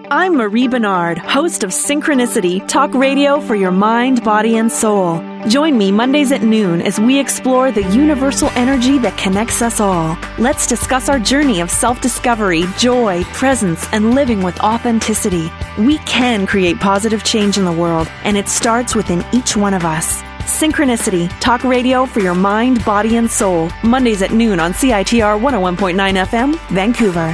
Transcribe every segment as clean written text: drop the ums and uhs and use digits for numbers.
I'm Marie Bernard, host of Synchronicity, talk radio for your mind, body, and soul. Join me Mondays at noon as we explore the universal energy that connects us all. Let's discuss our journey of self-discovery, joy, presence, and living with authenticity. We can create positive change in the world, and it starts within each one of us. Synchronicity, talk radio for your mind, body, and soul. Mondays at noon on CITR 101.9 FM, Vancouver.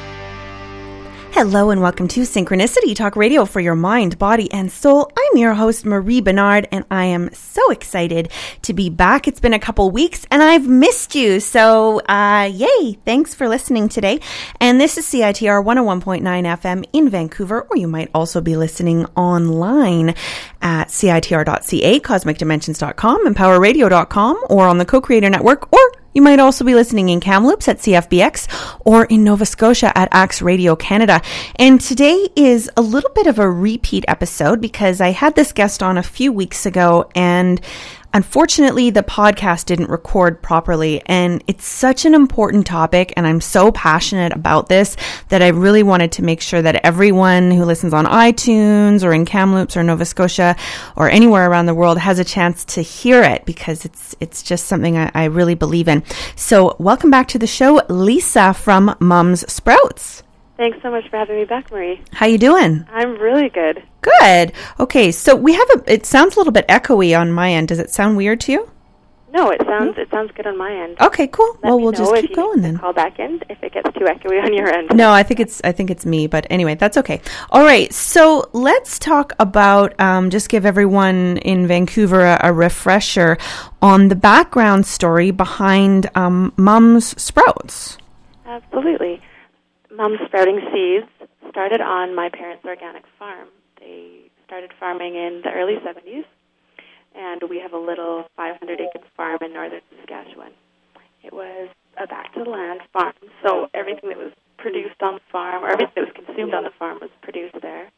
Hello and welcome to Synchronicity, talk radio for your mind, body, and soul. I'm your host, Marie Bernard, and I am so excited to be back. It's been a couple weeks and I've missed you. So, yay. Thanks for listening today. And this is CITR 101.9 FM in Vancouver, or you might also be listening online at CITR.ca, CosmicDimensions.com, EmpowerRadio.com, or on the Co-Creator Network, or you might also be listening in Kamloops at CFBX or in Nova Scotia at Axe Radio Canada. And today is a little bit of a repeat episode because I had this guest on a few weeks ago and unfortunately, the podcast didn't record properly, and it's such an important topic, and I'm so passionate about this that I really wanted to make sure that everyone who listens on iTunes or in Kamloops or Nova Scotia or anywhere around the world has a chance to hear it because it's just something I really believe in. So welcome back to the show, Lisa from Mums Sprouts. Thanks so much for having me back, Marie. How you doing? I'm really good. Good. Okay, so we have it sounds a little bit echoey on my end. Does it sound weird to you? No, it sounds good on my end. Okay, cool. Well, we'll just keep going then. Call back in if it gets too echoey on your end. No, I think it's me, but anyway, that's okay. All right, so let's talk about just give everyone in Vancouver a refresher on the background story behind Mums Sprouts. Absolutely. Mums Sprouting Seeds started on my parents' organic farm. They started farming in the early 70s, and we have a little 500-acre farm in northern Saskatchewan. It was a back-to-the-land farm, so everything that was produced on the farm, or everything that was consumed on the farm was produced there.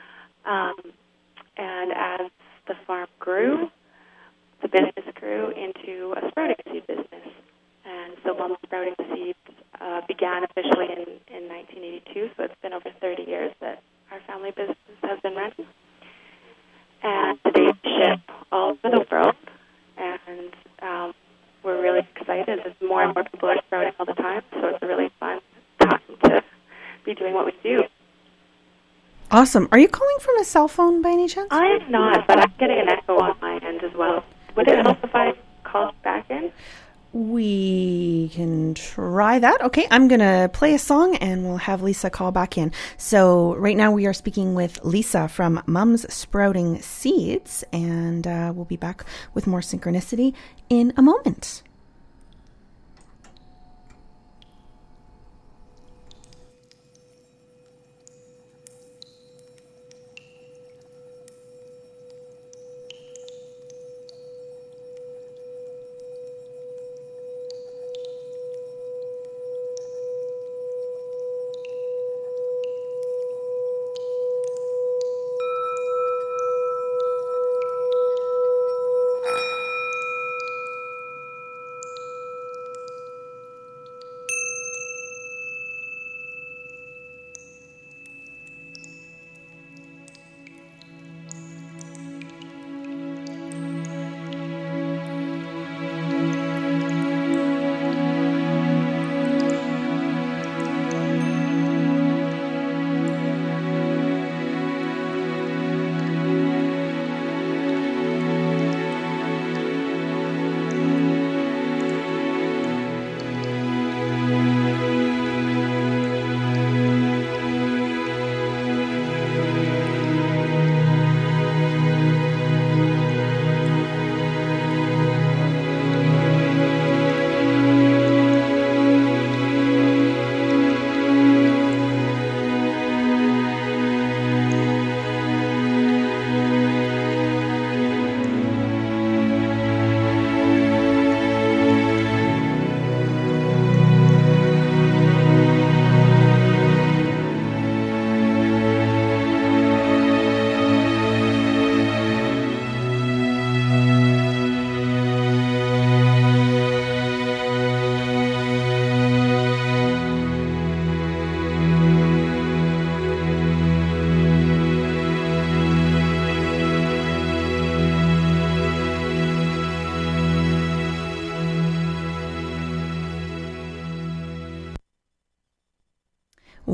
And as the farm grew, the business grew into a sprouting seed business. And so Mums Sprouting Seeds began officially in 1982, so it's been over 30 years that our family business has been running. And today we ship all over the world, and we're really excited as more and more people are sprouting all the time, so it's a really fun time to be doing what we do. Awesome. Are you calling from a cell phone by any chance? I'm not, but I'm getting an echo on my end as well. Would it help if I called back in? We can try that. Okay, I'm going to play a song and we'll have Lisa call back in. So right now we are speaking with Lisa from Mums Sprouting Seeds, and we'll be back with more Synchronicity in a moment.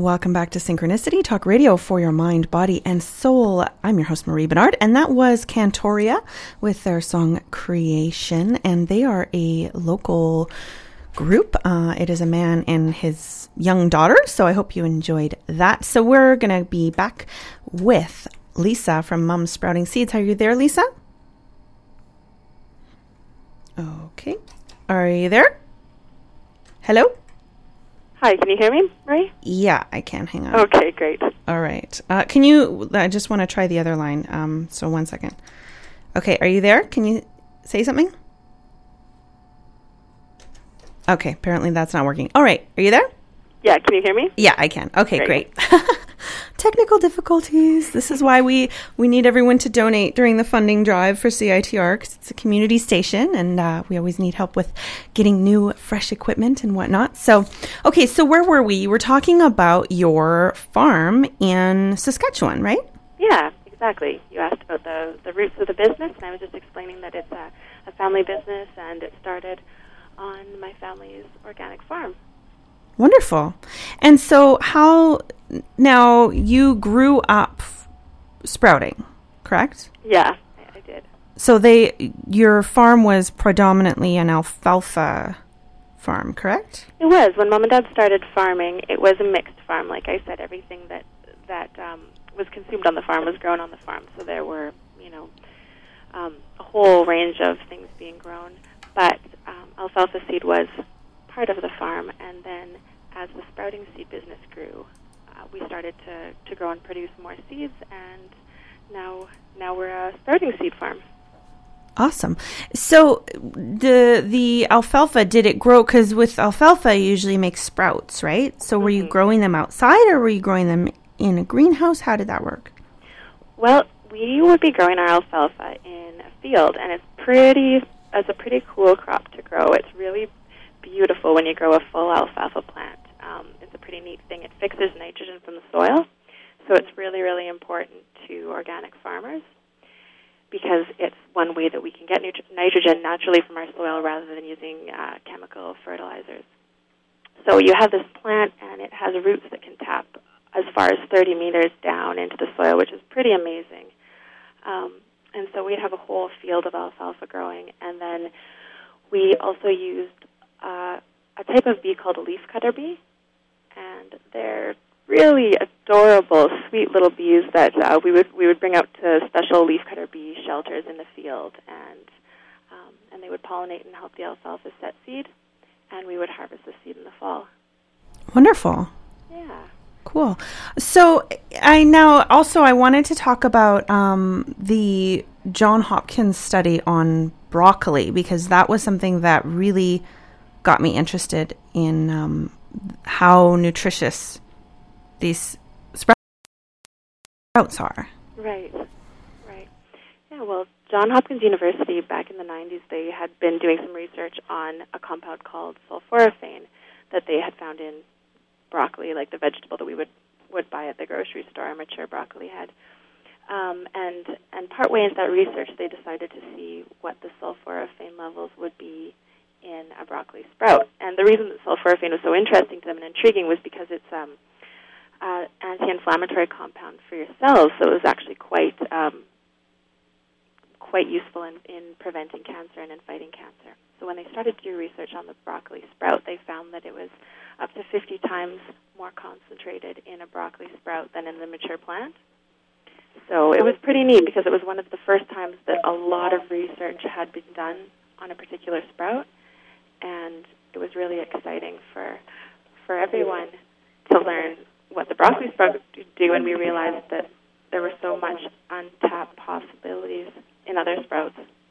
Welcome back to Synchronicity Talk Radio for your mind, body, and soul. I'm your host, Marie Bernard, and that was Cantoria with their song Creation, and they are a local group. It is a man and his young daughter, so I hope you enjoyed that. So we're going to be back with Lisa from Mum Sprouting Seeds. Are you there, Lisa? Okay. Are you there? Hello? Hi, can you hear me, Ray? Yeah, I can. Hang on. Okay, great. All right. Can you, I just want to try the other line. So 1 second. Okay, are you there? Can you say something? Okay, apparently that's not working. All right, are you there? Yeah, can you hear me? Yeah, I can. Okay, great. Technical difficulties. This is why we need everyone to donate during the funding drive for CITR, because it's a community station, and we always need help with getting new, fresh equipment and whatnot. So, okay, so where were we? You were talking about your farm in Saskatchewan, right? Yeah, exactly. You asked about the roots of the business, and I was just explaining that it's a family business, and it started on my family's organic farm. Wonderful. And so how, now you grew up sprouting, correct? Yeah, I did. So your farm was predominantly an alfalfa farm, correct? It was. When Mom and Dad started farming, it was a mixed farm. Like I said, everything that was consumed on the farm was grown on the farm. So there were, a whole range of things being grown. But alfalfa seed was part of the farm, and then as the sprouting seed business grew, we started to grow and produce more seeds, and now we're a sprouting seed farm. Awesome. So the alfalfa, did it grow, because with alfalfa you usually make sprouts, right? So were you growing them outside, or were you growing them in a greenhouse? How did that work? Well, we would be growing our alfalfa in a field, and it's a pretty cool crop to grow. It's really beautiful when you grow a full alfalfa plant. It's a pretty neat thing. It fixes nitrogen from the soil, so it's really, really important to organic farmers because it's one way that we can get nitrogen naturally from our soil rather than using chemical fertilizers. So you have this plant, and it has roots that can tap as far as 30 meters down into the soil, which is pretty amazing. And so we'd have a whole field of alfalfa growing, and then we also used a type of bee called a leafcutter bee, and they're really adorable, sweet little bees that we would bring out to special leafcutter bee shelters in the field, and they would pollinate and help the alfalfa set seed, and we would harvest the seed in the fall. Wonderful. Yeah. Cool. So I wanted to talk about the John Hopkins study on broccoli, because that was something that really got me interested in how nutritious these sprouts are. Right. Yeah, well, John Hopkins University, back in the 90s, they had been doing some research on a compound called sulforaphane that they had found in broccoli, like the vegetable that we would buy at the grocery store, a mature broccoli head. And partway into that research, they decided to see what the sulforaphane levels would be in a broccoli sprout. And the reason that sulforaphane was so interesting to them and intriguing was because it's an anti-inflammatory compound for your cells, so it was actually quite useful in preventing cancer and in fighting cancer. So when they started to do research on the broccoli sprout, they found that it was up to 50 times more concentrated in a broccoli sprout than in the mature plant. So it was pretty neat because it was one of the first times that a lot of research had been done on a particular sprout, and it was really exciting for everyone to learn what the broccoli sprout do, and we realized that there were so much untapped possibilities in other sprouts.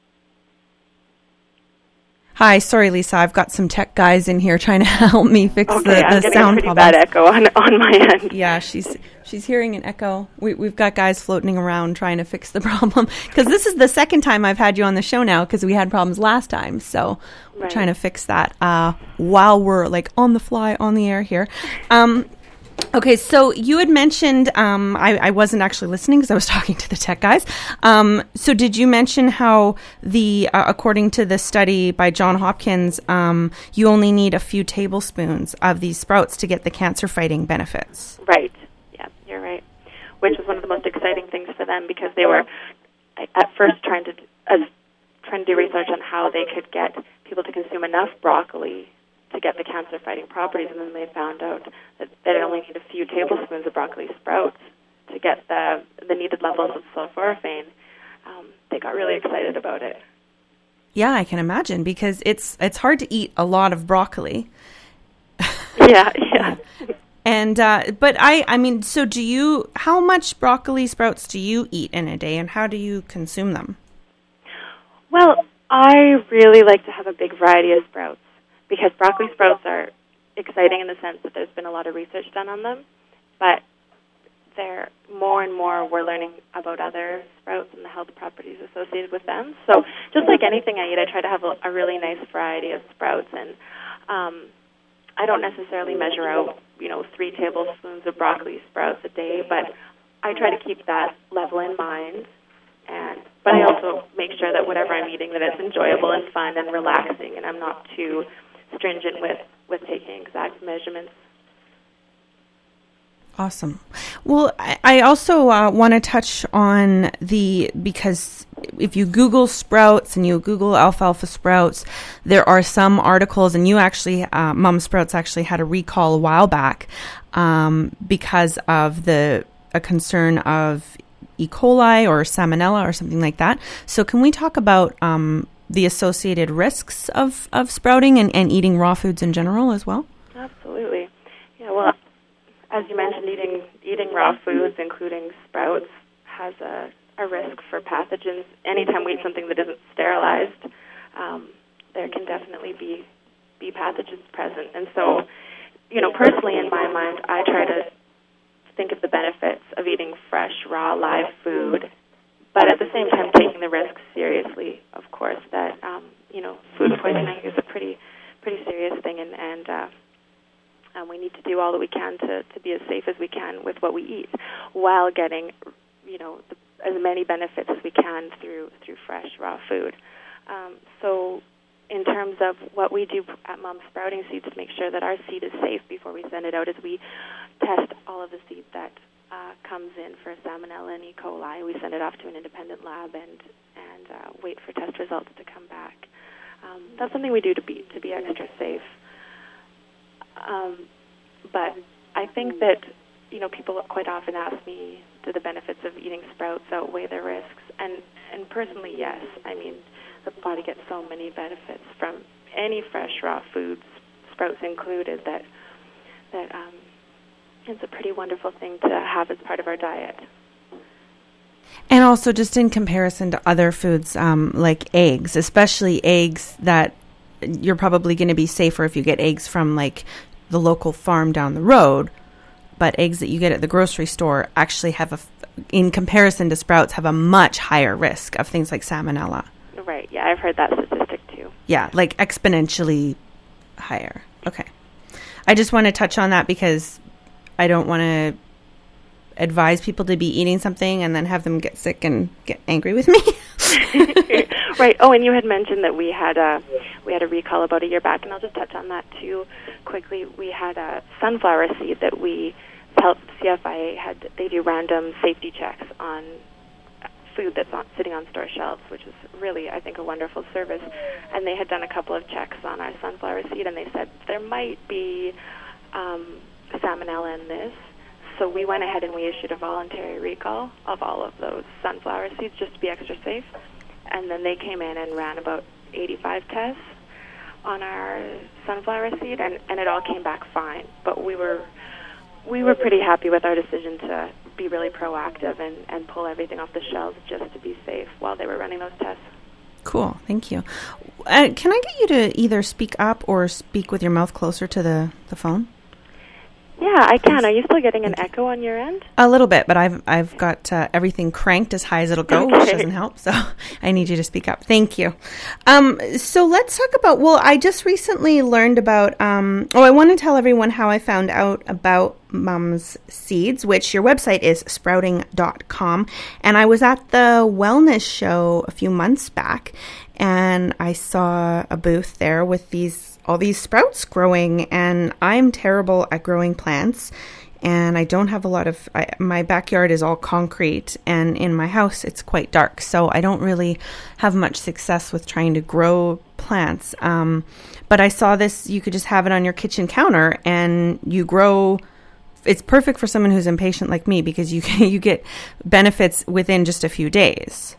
Hi, sorry, Lisa. I've got some tech guys in here trying to help me fix the sound problem. Bad echo on my end. Yeah, she's hearing an echo. We've got guys floating around trying to fix the problem, because this is the second time I've had you on the show now, because we had problems last time. So we're trying to fix that while we're like on the fly on the air here. Okay, so you had mentioned, I wasn't actually listening because I was talking to the tech guys. So did you mention how according to the study by Johns Hopkins, you only need a few tablespoons of these sprouts to get the cancer-fighting benefits? Right. Yeah, you're right. Which was one of the most exciting things for them because they were at first trying to do research on how they could get people to consume enough broccoli to get the cancer-fighting properties, and then they found out that they only need a few tablespoons of broccoli sprouts to get the needed levels of sulforaphane. They got really excited about it. Yeah, I can imagine, because it's hard to eat a lot of broccoli. Yeah. And but I mean, so how much broccoli sprouts do you eat in a day, and how do you consume them? Well, I really like to have a big variety of sprouts, because broccoli sprouts are exciting in the sense that there's been a lot of research done on them, but they're more and more we're learning about other sprouts and the health properties associated with them. So just like anything I eat, I try to have a really nice variety of sprouts, and I don't necessarily measure out, 3 tablespoons of broccoli sprouts a day, but I try to keep that level in mind. But I also make sure that whatever I'm eating, that it's enjoyable and fun and relaxing, and I'm not too stringent with taking exact measurements. Awesome. Well, I also want to touch on because if you Google sprouts and you Google alfalfa sprouts, there are some articles, and you actually, Mom Sprouts actually had a recall a while back because of a concern of E. coli or salmonella or something like that. So can we talk about the associated risks of sprouting and eating raw foods in general as well? Absolutely. Yeah, well, as you mentioned, eating raw foods, including sprouts, has a risk for pathogens. Anytime we eat something that isn't sterilized, there can definitely be pathogens present. And so, personally in my mind, I try to think of the benefits of eating fresh, raw, live food, but at the same time taking the risks seriously, of course, that, food poisoning is a pretty serious thing, and we need to do all that we can to be as safe as we can with what we eat while getting, as many benefits as we can through fresh, raw food. So in terms of what we do at Mom Sprouting Seeds to make sure that our seed is safe before we send it out is we test all of the seed that comes in for salmonella and E. coli. We send it off to an independent lab and wait for test results to come back. That's something we do to be extra safe. But I think that, people quite often ask me, do the benefits of eating sprouts outweigh the risks? And personally, yes. I mean, the body gets so many benefits from any fresh raw foods, sprouts included, that it's a pretty wonderful thing to have as part of our diet. And also just in comparison to other foods like eggs, especially eggs that you're probably going to be safer if you get eggs from like the local farm down the road, but eggs that you get at the grocery store actually have in comparison to sprouts, have a much higher risk of things like salmonella. Right, yeah, I've heard that statistic too. Yeah, like exponentially higher. Okay. I just want to touch on that because I don't want to advise people to be eating something and then have them get sick and get angry with me. Right. Oh, and you had mentioned that we had a recall about a year back, and I'll just touch on that too quickly. We had a sunflower seed that we helped CFIA they do random safety checks on food that's sitting on store shelves, which is really, I think, a wonderful service. And they had done a couple of checks on our sunflower seed, and they said there might be salmonella in this. So we went ahead and we issued a voluntary recall of all of those sunflower seeds just to be extra safe. And then they came in and ran about 85 tests on our sunflower seed, and it all came back fine. But we were pretty happy with our decision to be really proactive and pull everything off the shelves just to be safe while they were running those tests. Cool. Thank you. Can I get you to either speak up or speak with your mouth closer to the phone? Yeah, I can. Are you still getting an echo on your end? A little bit, but I've got everything cranked as high as it'll go, which doesn't help. So I need you to speak up. Thank you. So let's talk about, well, I just recently learned about, I want to tell everyone how I found out about Mums Seeds, which your website is sprouting.com. And I was at the wellness show a few months back, and I saw a booth there with all these sprouts growing, and I'm terrible at growing plants, and I don't have a lot of, my backyard is all concrete, and in my house it's quite dark, so I don't really have much success with trying to grow plants. But I saw this, you could just have it on your kitchen counter, and you grow. It's perfect for someone who's impatient like me, because you get benefits within just a few days.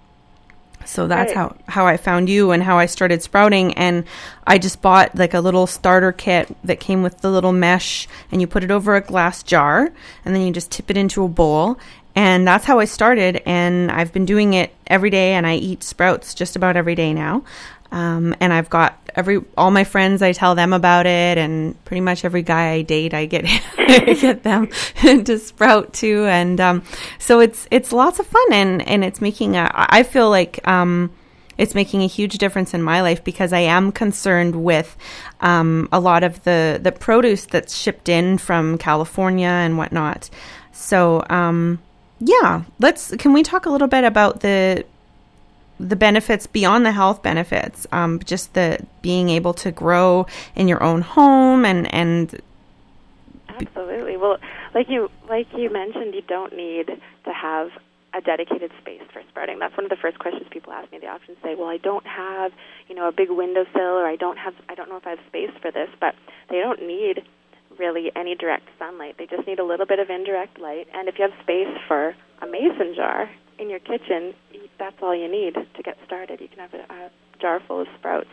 So that's right. how I found you and how I started sprouting. And I just bought like a little starter kit that came with the little mesh, and you put it over a glass jar, and then you just tip it into a bowl. And that's how I started. And I've been doing it every day, and I eat sprouts just about every day now. And I've got all my friends, I tell them about it, and pretty much every guy I date, I get get them to sprout too. And so it's lots of fun, and it's making I feel like it's making a huge difference in my life, because I am concerned with a lot of the produce that's shipped in from California and whatnot. So yeah, can we talk a little bit about the benefits beyond the health benefits, just the being able to grow in your own home and Absolutely. Well, like you mentioned, you don't need to have a dedicated space for sprouting. That's one of the first questions people ask me. They often say, "Well, I don't have, a big windowsill, or I don't know if I have space for this." But they don't need really any direct sunlight. They just need a little bit of indirect light. And if you have space for a mason jar in your kitchen, that's all you need to get started. You can have a jar full of sprouts.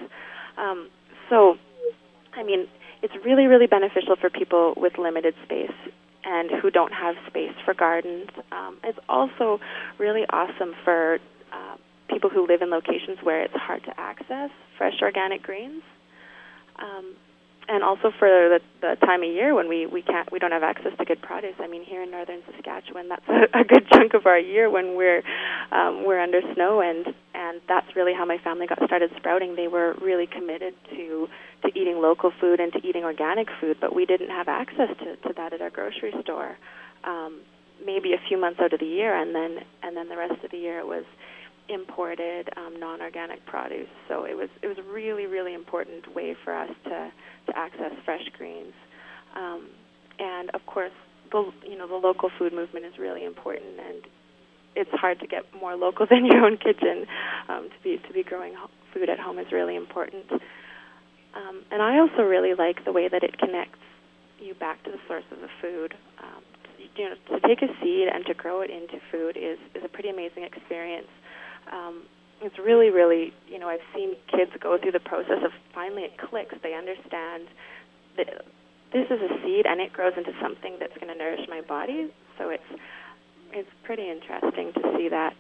It's really, really beneficial for people with limited space and who don't have space for gardens. It's also really awesome for people who live in locations where it's hard to access fresh organic greens. And also for the time of year when we don't have access to good produce. I mean, here in northern Saskatchewan, that's a good chunk of our year when we're under snow, and that's really how my family got started sprouting. They were really committed to eating local food and to eating organic food, but we didn't have access to that at our grocery store. Maybe a few months out of the year, and then the rest of the year it was imported non-organic produce. So it was a really, really important way for us to access fresh greens. And of course, the local food movement is really important, and it's hard to get more local than your own kitchen. To be growing food at home is really important. And I also really like the way that it connects you back to the source of the food. To take a seed and to grow it into food is a pretty amazing experience. It's really, really, I've seen kids go through the process of finally it clicks. They understand that this is a seed and it grows into something that's going to nourish my body. So it's pretty interesting to see that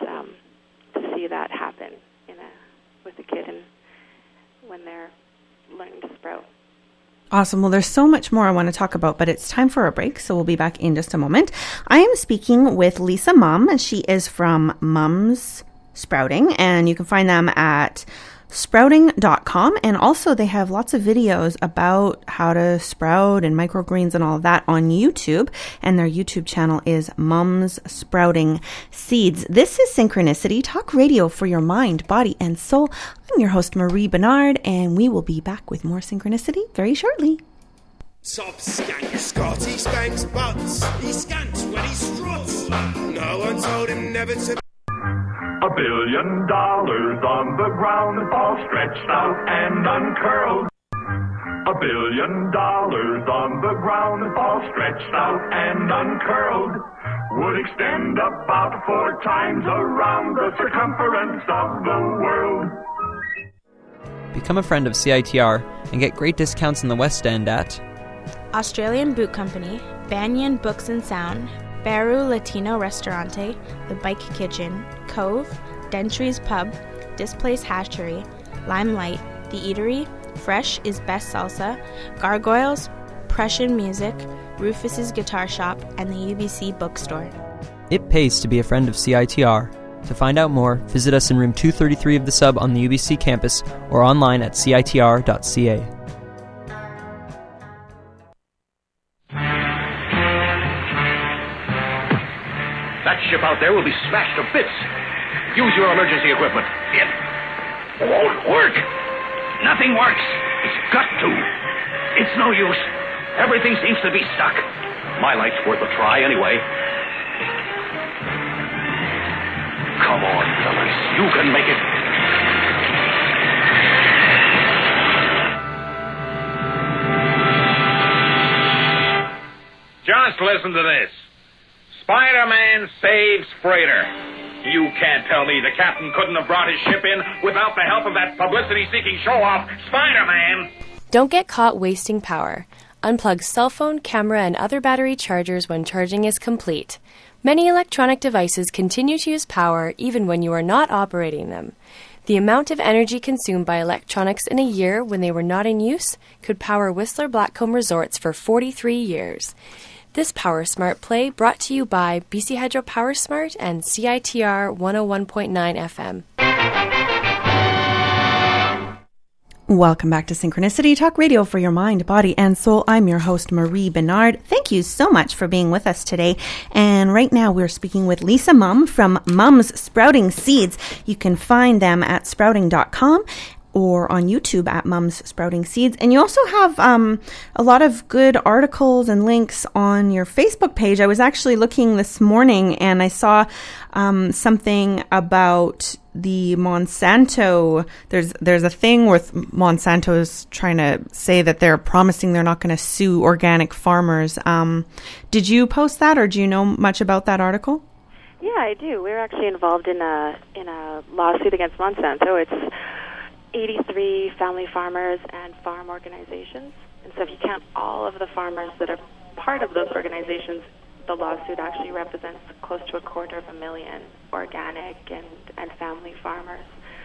happen with a kid and when they're learning to sprout. Awesome. Well, there's so much more I want to talk about, but it's time for a break, so we'll be back in just a moment. I am speaking with Lisa Mumm. She is from Mums Sprouting, and you can find them at sprouting.com. And also they have lots of videos about how to sprout and microgreens and all of that on YouTube. And their YouTube channel is Mums Sprouting Seeds. This is Synchronicity, talk radio for your mind, body, and soul. I'm your host, Marie Bernard, and we will be back with more Synchronicity very shortly. Top skank, Scotty spanks butts. He skanks when he struts. No one told him never to. $1 billion on the ground, all stretched out and uncurled. $1 billion on the ground, all stretched out and uncurled, would extend about 4 times around the circumference of the world. Become a friend of CITR and get great discounts in the West End at Australian Boot Company, Banyan Books and Sound, Baru Latino Restaurante, The Bike Kitchen, Cove, Dentry's Pub, Displace Hatchery, Limelight, The Eatery, Fresh is Best Salsa, Gargoyles, Prussian Music, Rufus's Guitar Shop, and the UBC Bookstore. It pays to be a friend of CITR. To find out more, visit us in room 233 of the Sub on the UBC campus or online at citr.ca. That ship out there will be smashed to bits. Use your emergency equipment. It won't work. Nothing works. It's got to. It's no use. Everything seems to be stuck. My light's worth a try anyway. Come on, fellas. You can make it. Just listen to this. Spider-Man saves freighter. You can't tell me the captain couldn't have brought his ship in without the help of that publicity-seeking show-off, Spider-Man. Don't get caught wasting power. Unplug cell phone, camera, and other battery chargers when charging is complete. Many electronic devices continue to use power even when you are not operating them. The amount of energy consumed by electronics in a year when they were not in use could power Whistler Blackcomb Resorts for 43 years. This Power Smart play brought to you by BC Hydro Power Smart and CITR 101.9 FM. Welcome back to Synchronicity Talk Radio for your mind, body, and soul. I'm your host, Marie Bernard. Thank you so much for being with us today. And right now we're speaking with Lisa Mumm from Mumm's Sprouting Seeds. You can find them at sprouting.com or on YouTube at Mumm's Sprouting Seeds. And you also have a lot of good articles and links on your Facebook page. I was actually looking this morning and I saw something about the Monsanto. There's a thing with Monsanto's trying to say that they're promising they're not going to sue organic farmers. Did you post that, or do you know much about that article? Yeah, I do. We're actually involved in a lawsuit against Monsanto. It's 83 family farmers and farm organizations. And so if you count all of the farmers that are part of those organizations, the lawsuit actually represents close to 250,000 organic and family farmers,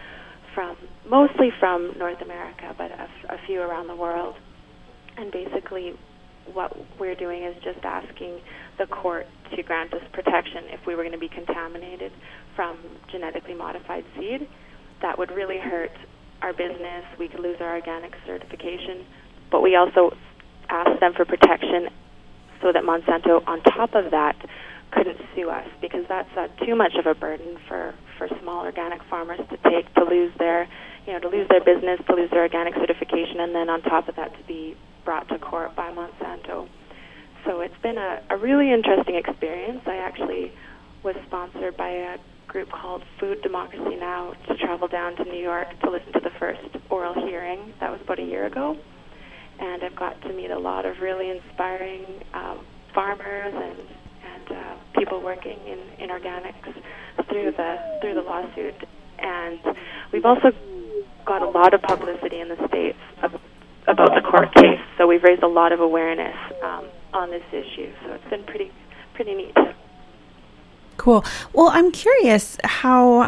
mostly from North America, but a few around the world. And basically what we're doing is just asking the court to grant us protection if we were going to be contaminated from genetically modified seed. That would really hurt our business. We could lose our organic certification, but we also asked them for protection so that Monsanto, on top of that, couldn't sue us, because that's too much of a burden for small organic farmers to take, to lose their business, to lose their organic certification, and then on top of that to be brought to court by Monsanto. So it's been a really interesting experience. I actually was sponsored by a group called Food Democracy Now! To travel down to New York to listen to the first oral hearing. That was about a year ago. And I've got to meet a lot of really inspiring farmers and people working in organics through the lawsuit. And we've also got a lot of publicity in the States about the court case. So we've raised a lot of awareness on this issue. So it's been pretty neat. Cool. Well, I'm curious how,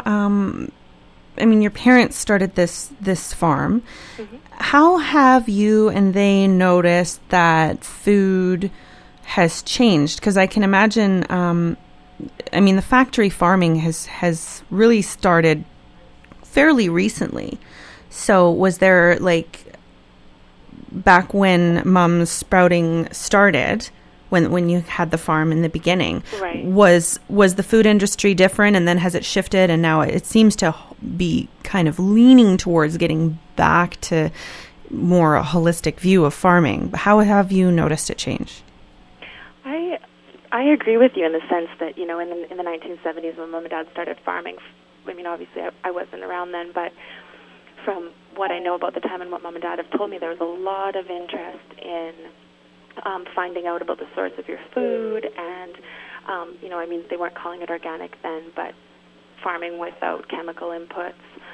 your parents started this farm. Mm-hmm. How have you and they noticed that food has changed? Because I can imagine, the factory farming has really started fairly recently. So was there, back when Mumm's Sprouting started, when you had the farm in the beginning, right, was the food industry different, and then has it shifted, and now it seems to be kind of leaning towards getting back to more a holistic view of farming? How have you noticed it change? I agree with you in the sense that, in the 1970s when Mom and Dad started farming, obviously I wasn't around then, but from what I know about the time and what Mom and Dad have told me, there was a lot of interest in finding out about the source of your food, and they weren't calling it organic then, but farming without chemical inputs,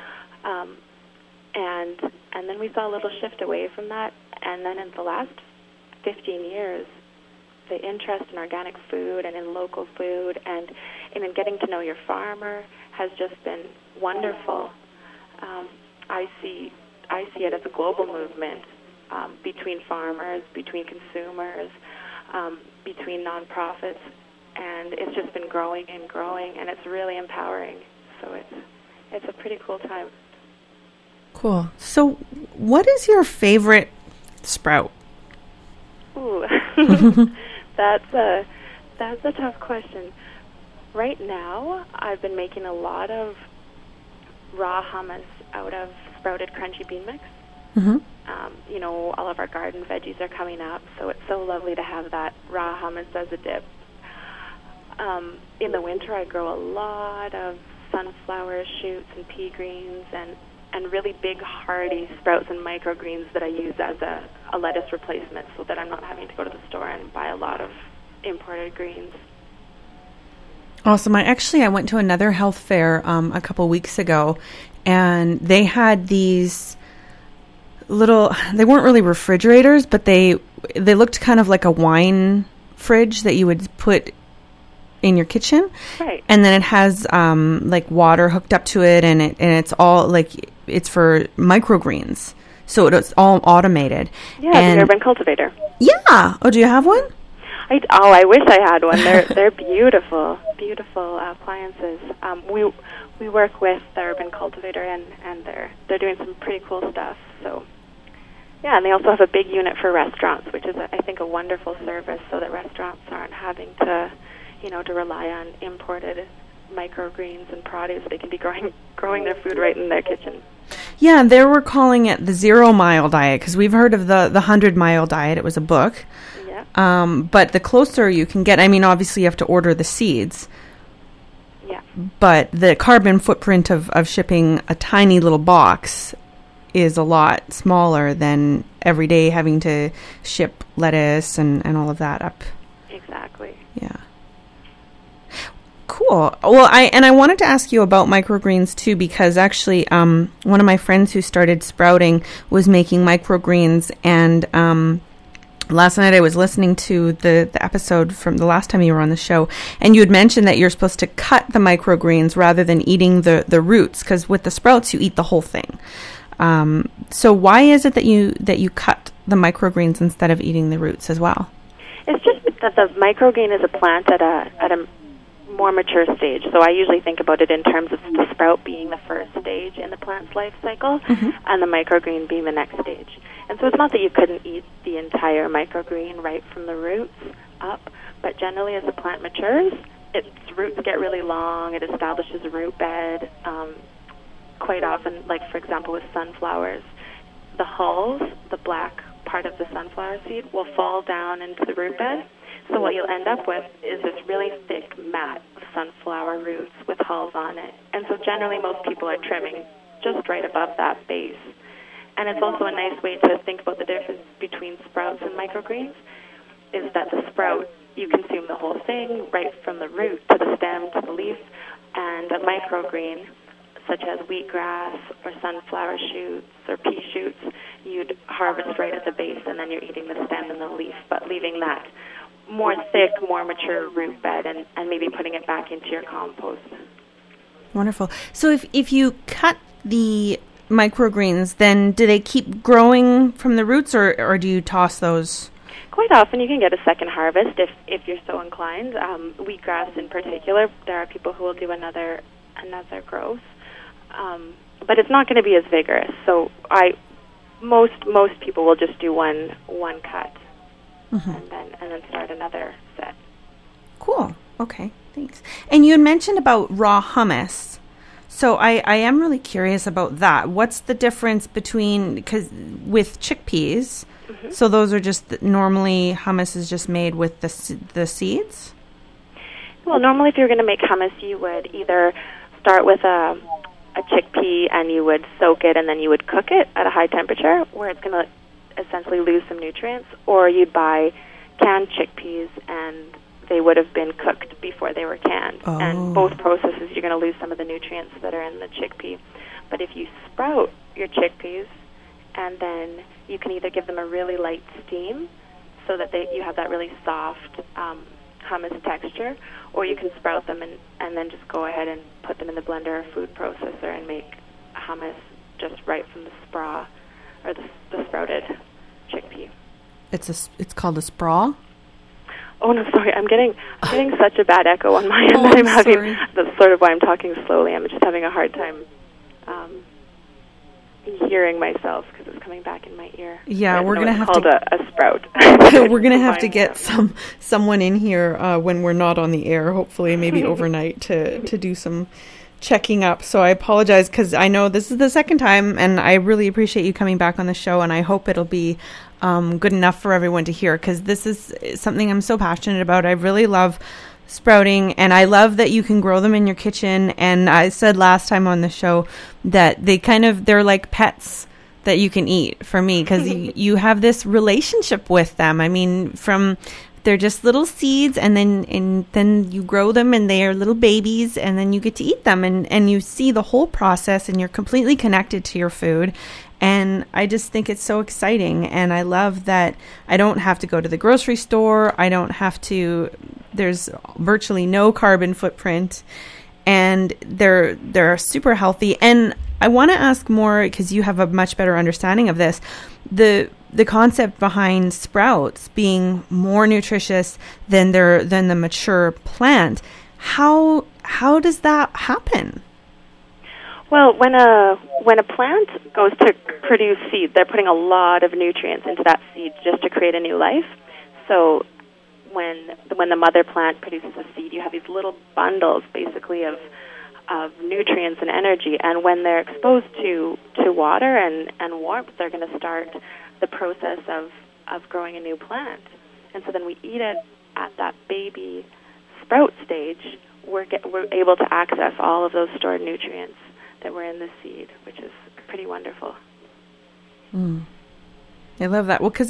and then we saw a little shift away from that, and then in the last 15 years, the interest in organic food and in local food and in getting to know your farmer has just been wonderful. I see it as a global movement between farmers, between consumers, between nonprofits, and it's just been growing and growing, and it's really empowering. So it's a pretty cool time. Cool. So what is your favorite sprout? Ooh, that's a tough question. Right now, I've been making a lot of raw hummus out of sprouted crunchy bean mix. Mm-hmm. All of our garden veggies are coming up, so it's so lovely to have that raw hummus as a dip. In the winter, I grow a lot of sunflower shoots and pea greens and really big, hardy sprouts and microgreens that I use as a lettuce replacement, so that I'm not having to go to the store and buy a lot of imported greens. Awesome. I went to another health fair a couple weeks ago, and they had these little, they weren't really refrigerators, but they looked kind of like a wine fridge that you would put in your kitchen. Right. And then it has like water hooked up to it, and it's all like, it's for microgreens. So it's all automated. Yeah, the Urban Cultivator. Yeah. Oh, do you have one? I wish I had one. They're beautiful, beautiful appliances. We work with the Urban Cultivator, and they're doing some pretty cool stuff. So, yeah, and they also have a big unit for restaurants, which is, I think, a wonderful service, so that restaurants aren't having to, to rely on imported microgreens and produce. They can be growing their food right in their kitchen. Yeah, they were calling it the 0 mile diet, because we've heard of the 100 mile diet. It was a book. Yeah. But the closer you can get, obviously you have to order the seeds. Yeah. But the carbon footprint of shipping a tiny little box is a lot smaller than every day having to ship lettuce and all of that up. Exactly. Yeah. Cool. Well, I wanted to ask you about microgreens too, because actually one of my friends who started sprouting was making microgreens, and last night I was listening to the episode from the last time you were on the show, and you had mentioned that you're supposed to cut the microgreens rather than eating the roots, because with the sprouts you eat the whole thing. So why is it that you cut the microgreens instead of eating the roots as well? It's just that the microgreen is a plant at a more mature stage. So I usually think about it in terms of the sprout being the first stage in the plant's life cycle, mm-hmm. and the microgreen being the next stage. And so it's not that you couldn't eat the entire microgreen right from the roots up, but generally as the plant matures, its roots get really long, it establishes a root bed. Quite often, like for example with sunflowers, the hulls, the black part of the sunflower seed, will fall down into the root bed. So what you'll end up with is this really thick mat of sunflower roots with hulls on it. And so generally most people are trimming just right above that base. And it's also a nice way to think about the difference between sprouts and microgreens, is that the sprout, you consume the whole thing, right from the root to the stem to the leaf, and a microgreen, such as wheatgrass or sunflower shoots or pea shoots, you'd harvest right at the base, and then you're eating the stem and the leaf, but leaving that more thick, more mature root bed, and maybe putting it back into your compost. Wonderful. So if you cut the microgreens, then do they keep growing from the roots, or do you toss those? Quite often you can get a second harvest if you're so inclined. Wheatgrass in particular, there are people who will do another growth. But it's not going to be as vigorous. So most people will just do one cut, mm-hmm. and then start another set. Cool. Okay. Thanks. And you had mentioned about raw hummus. So I am really curious about that. What's the difference between, because with chickpeas, mm-hmm. so those are just normally hummus is just made with the seeds? Well, normally if you're going to make hummus, you would either start with a chickpea and you would soak it and then you would cook it at a high temperature where it's going to essentially lose some nutrients, or you'd buy canned chickpeas and they would have been cooked before they were canned. Oh. And both processes, you're going to lose some of the nutrients that are in the chickpea. But if you sprout your chickpeas, and then you can either give them a really light steam so that you have that really soft hummus texture, or you can sprout them and then just go ahead and put them in the blender or food processor and make hummus just right from the spraw, or the sprouted chickpea. It's called a spraw? Oh no, sorry. I'm getting such a bad echo on my end. Sorry. That's sort of why I'm talking slowly. I'm just having a hard time hearing myself because it's coming back in my ear. Yeah, we're gonna have to a sprout. We're gonna have to get someone in here when we're not on the air. Hopefully, maybe overnight to do some checking up. So I apologize because I know this is the second time, and I really appreciate you coming back on the show, and I hope it'll be good enough for everyone to hear, because this is something I'm so passionate about. I really love sprouting, and I love that you can grow them in your kitchen. And I said last time on the show that they're like pets that you can eat for me, because you have this relationship with them. I mean, they're just little seeds, and then you grow them, and they are little babies, and then you get to eat them, and you see the whole process, and you're completely connected to your food. And I just think it's so exciting, and I love that I don't have to go to the grocery store. There's virtually no carbon footprint, and they're super healthy. And I want to ask more, because you have a much better understanding of this, the concept behind sprouts being more nutritious than the mature plant. How does that happen? Well, when a plant goes to produce seed, they're putting a lot of nutrients into that seed just to create a new life. So when the mother plant produces a seed, you have these little bundles, basically, of nutrients and energy. And when they're exposed to water and warmth, they're going to start the process of growing a new plant. And so then we eat it at that baby sprout stage. We're able to access all of those stored nutrients that were in the seed, which is pretty wonderful. I love that. Well, because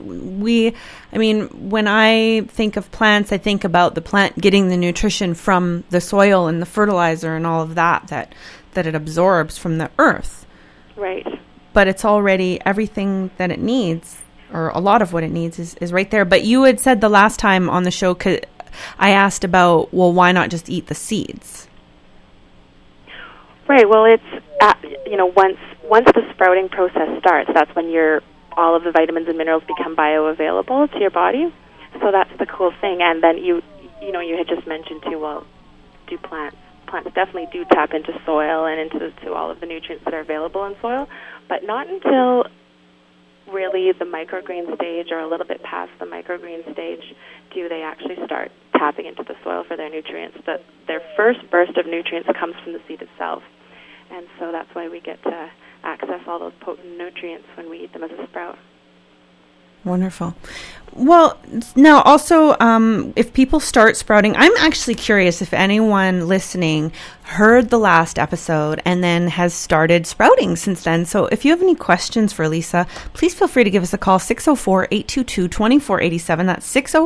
when I think of plants, I think about the plant getting the nutrition from the soil and the fertilizer and all of that it absorbs from the earth. Right. But it's already everything that it needs, or a lot of what it needs is right there. But you had said the last time on the show, I asked about, well, why not just eat the seeds? Right. Well, it's once the sprouting process starts, that's when all of the vitamins and minerals become bioavailable to your body. So that's the cool thing. And then you had just mentioned too. Well, do plants definitely do tap into soil and into all of the nutrients that are available in soil, but not until really the microgreen stage or a little bit past the microgreen stage do they actually start tapping into the soil for their nutrients. But their first burst of nutrients comes from the seed itself. And so that's why we get to access all those potent nutrients when we eat them as a sprout. Wonderful. Well, now also, if people start sprouting, I'm actually curious if anyone listening heard the last episode and then has started sprouting since then. So if you have any questions for Lisa, please feel free to give us a call, 604-822-2487. That's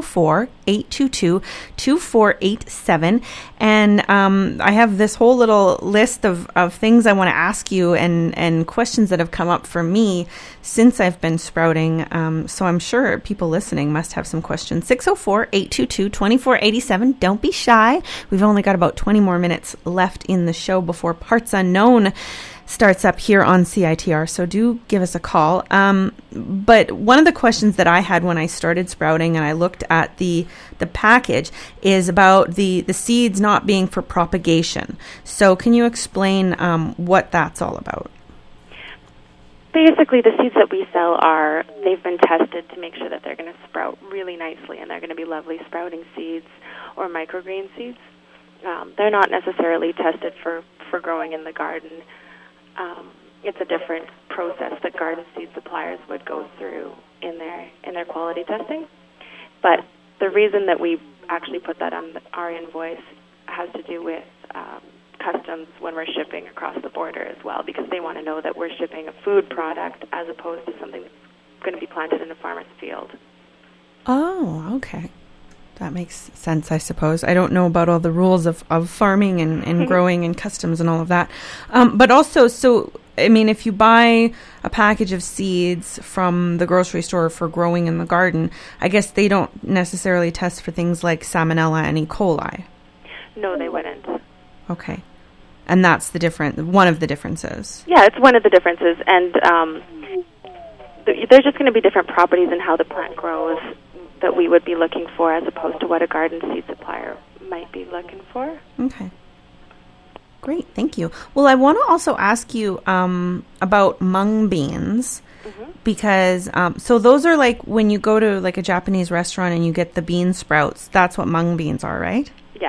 604-822-2487. And I have this whole little list of things I want to ask you and questions that have come up for me since I've been sprouting. So I'm sure people listening must have some questions. 604-822-2487. Don't be shy. We've only got about 20 more minutes left in the show before Parts Unknown starts up here on CITR, so do give us a call. But one of the questions that I had when I started sprouting and I looked at the package is about the seeds not being for propagation. So can you explain what that's all about? Basically, the seeds that we sell they've been tested to make sure that they're going to sprout really nicely, and they're going to be lovely sprouting seeds or microgreen seeds. They're not necessarily tested for growing in the garden. It's a different process that garden seed suppliers would go through in their quality testing. But the reason that we actually put that on our invoice has to do with customs when we're shipping across the border as well, because they want to know that we're shipping a food product as opposed to something that's going to be planted in a farmer's field. Oh, okay. That makes sense, I suppose. I don't know about all the rules of farming and growing and customs and all of that. But also, if you buy a package of seeds from the grocery store for growing in the garden, I guess they don't necessarily test for things like Salmonella and E. coli. No, they wouldn't. Okay. And that's one of the differences. Yeah, it's one of the differences. And there's just going to be different properties in how the plant grows. that we would be looking for as opposed to what a garden seed supplier might be looking for. Okay. Great, thank you. Well, I want to also ask you about mung beans, because so those are like when you go to like a Japanese restaurant and you get the bean sprouts, that's what mung beans are, right? Yeah.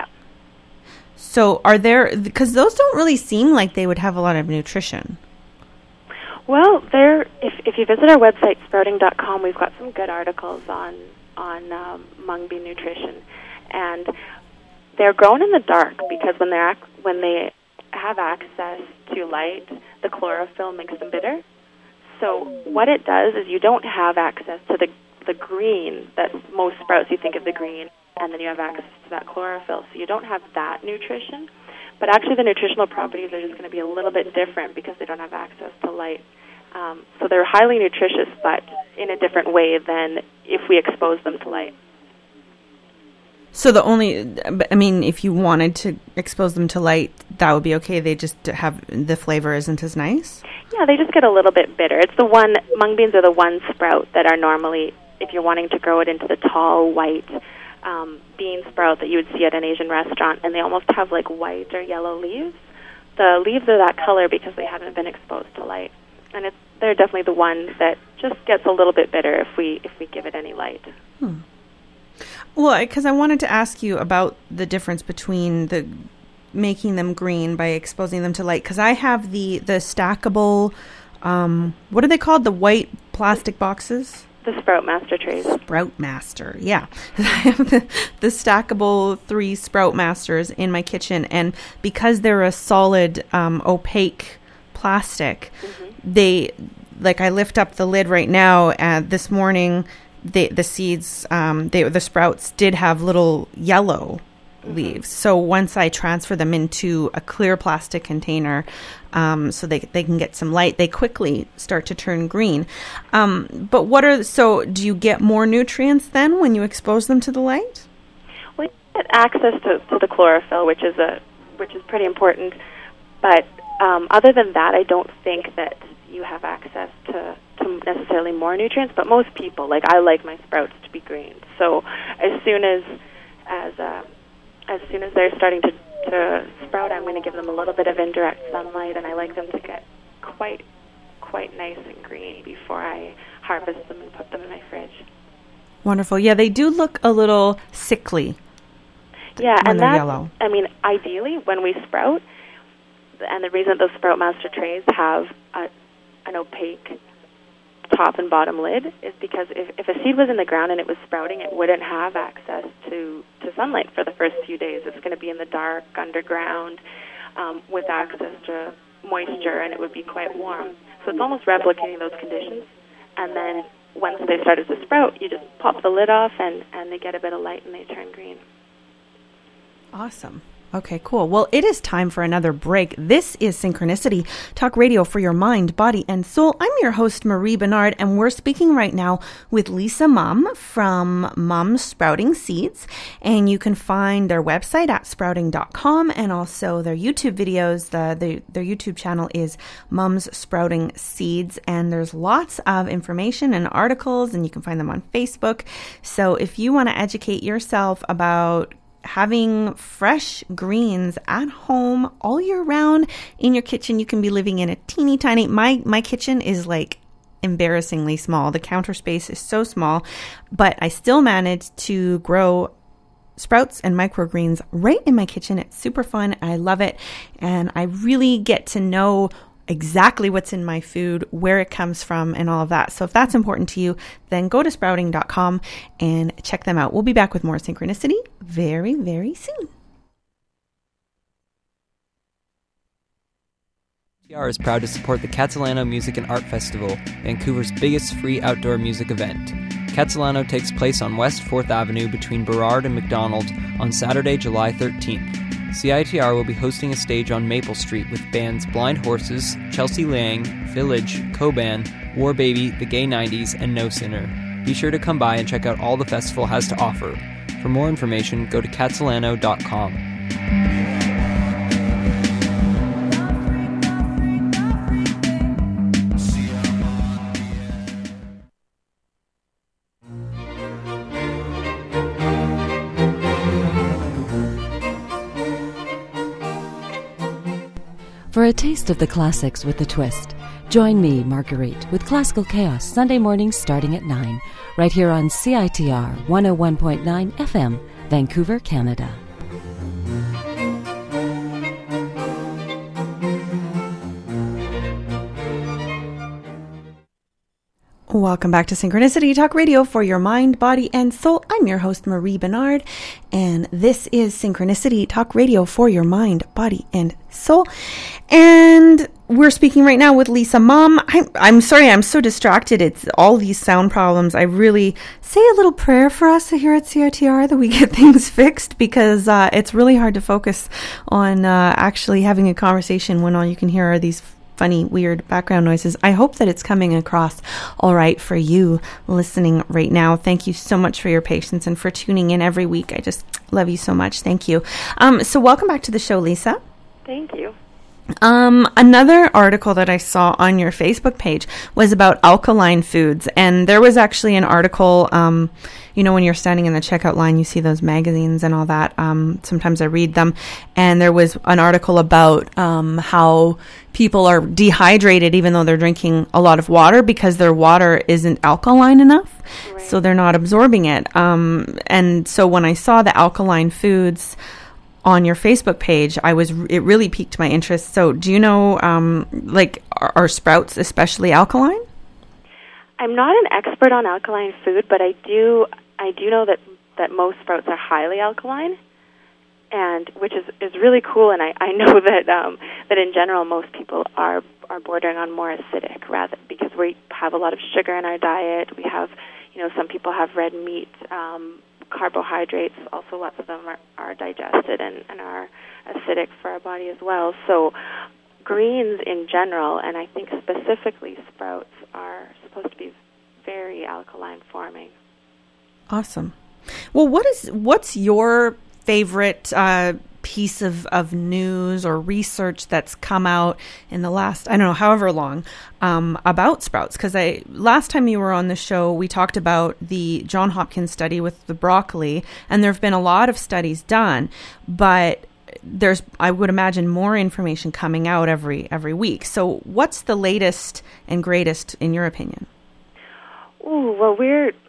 So are there, because those don't really seem like they would have a lot of nutrition. Well, if you visit our website, sprouting.com, we've got some good articles on mung bean nutrition. And they're grown in the dark because when they have access to light, the chlorophyll makes them bitter. So what it does is you don't have access to the green that most sprouts, you think of the green, and then you have access to that chlorophyll. So you don't have that nutrition. But actually the nutritional properties are just going to be a little bit different because they don't have access to light. So they're highly nutritious, but in a different way than if we expose them to light. So if you wanted to expose them to light, that would be okay. They just have, the flavor isn't as nice? Yeah, they just get a little bit bitter. Mung beans are the one sprout that are normally, if you're wanting to grow it into the tall, white bean sprout that you would see at an Asian restaurant, and they almost have like white or yellow leaves. The leaves are that color because they haven't been exposed to light. And they're definitely the ones that just gets a little bit bitter if we give it any light. Well, because I wanted to ask you about the difference between making them green by exposing them to light. Because I have the stackable, what are they called? The white plastic boxes? The Sproutmaster trays. Sproutmaster, yeah. I have the stackable 3 Sproutmasters in my kitchen. And because they're a solid, opaque plastic, I lift up the lid right now, and this morning the seeds, the sprouts did have little yellow leaves. So once I transfer them into a clear plastic container, so they can get some light, they quickly start to turn green. But so do you get more nutrients then when you expose them to the light? Well, you get access to the chlorophyll, which is pretty important. But other than that, I don't think that you have access to necessarily more nutrients. But most people, I like my sprouts to be green. So as soon as they're starting to sprout, I'm going to give them a little bit of indirect sunlight, and I like them to get quite nice and green before I harvest them and put them in my fridge. Wonderful. Yeah, they do look a little sickly. Yeah, when they're yellow. I mean, ideally, when we sprout, and the reason that those Sproutmaster trays have an opaque top and bottom lid is because if a seed was in the ground and it was sprouting, it wouldn't have access to sunlight for the first few days. It's going to be in the dark, underground, with access to moisture, and it would be quite warm. So it's almost replicating those conditions. And then once they started to sprout, you just pop the lid off, and they get a bit of light, and they turn green. Awesome. Okay, cool. Well, it is time for another break. This is Synchronicity, talk radio for your mind, body, and soul. I'm your host, Marie Bernard, and we're speaking right now with Lisa Mumm from Mumm's Sprouting Seeds. And you can find their website at sprouting.com, and also their YouTube videos. Their YouTube channel is Mumm's Sprouting Seeds, and there's lots of information and articles, and you can find them on Facebook. So if you want to educate yourself about having fresh greens at home all year round in your kitchen, you can be living in a teeny tiny, my kitchen is like embarrassingly small. The counter space is so small, but I still managed to grow sprouts and microgreens right in my kitchen. It's super fun. I love it. And I really get to know exactly what's in my food, where it comes from, and all of that. So if that's important to you, then go to sprouting.com and check them out. We'll be back with more Synchronicity very, very soon. CITR is proud to support the Catalano Music and Art Festival, Vancouver's biggest free outdoor music event. Catalano takes place on West 4th Avenue between Burrard and McDonald on Saturday, July 13th. CITR will be hosting a stage on Maple Street with bands Blind Horses, Chelsea Lang, Village, Coban, War Baby, The Gay 90s, and No Sinner. Be sure to come by and check out all the festival has to offer. For more information, go to catalano.com. For a taste of the classics with a twist, join me, Marguerite, with Classical Chaos Sunday mornings starting at 9, right here on CITR 101.9 FM, Vancouver, Canada. Welcome back to Synchronicity Talk Radio for your mind, body, and soul. I'm your host, Marie Bernard, and this is Synchronicity Talk Radio for your mind, body, and soul. And we're speaking right now with Lisa Mom. I'm sorry, I'm so distracted. It's all these sound problems. I really say a little prayer for us here at CITR that we get things fixed, because it's really hard to focus on actually having a conversation when all you can hear are these funny, weird background noises. I hope that it's coming across all right for you listening right now. Thank you so much for your patience and for tuning in every week. I just love you so much. Thank you. So welcome back to the show, Lisa. Thank you. Another article that I saw on your Facebook page was about alkaline foods. And there was actually an article, you know, when you're standing in the checkout line, you see those magazines and all that. Sometimes I read them. And there was an article about how people are dehydrated even though they're drinking a lot of water because their water isn't alkaline enough. Right. So they're not absorbing it. And so when I saw the alkaline foods on your Facebook page, it really piqued my interest. So do you know, are sprouts especially alkaline? I'm not an expert on alkaline food, but I do know that most sprouts are highly alkaline, and which is really cool. And I know that in general most people are bordering on more acidic, rather, because we have a lot of sugar in our diet. We have, some people have red meat, carbohydrates. Also, lots of them are digested and are acidic for our body as well. So greens in general, and I think specifically sprouts, are supposed to be very alkaline forming. Awesome. Well, what's your favorite piece of news or research that's come out in the last, I don't know, however long, about sprouts? Because last time you were on the show, we talked about the Johns Hopkins study with the broccoli, and there have been a lot of studies done, but there's, I would imagine, more information coming out every week. So what's the latest and greatest in your opinion? Ooh, well,